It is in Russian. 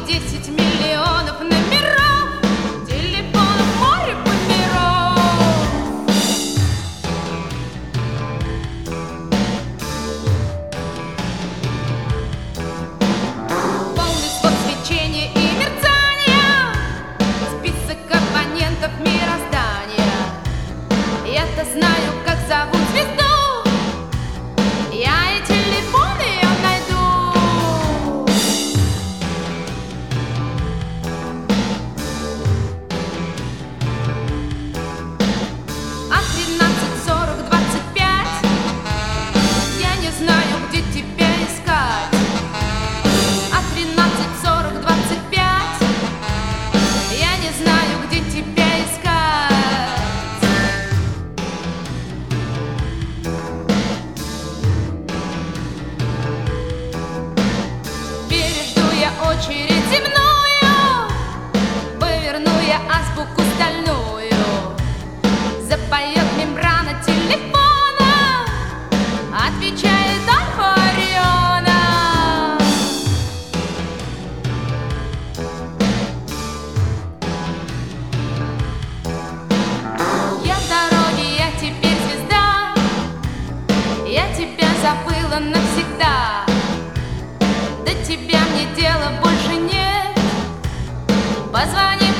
10 миллионов номеров, телефонов море номеров. Полный свод свечения и мерцания, список абонентов мироздания. Я-то знаю, как зовут звезду, я и телефон ее найду. А 13:40-25 я не знаю, где тебя искать. А 13:40-25 я не знаю, где тебя искать. Пережду я очередь земную, выверну я азбуку стальную. Запоет мембрана телефона, отвечает Альфа Ориона. Я в дороге, я теперь звезда, я тебя забыла навсегда. До тебя мне дела больше нет. Позвони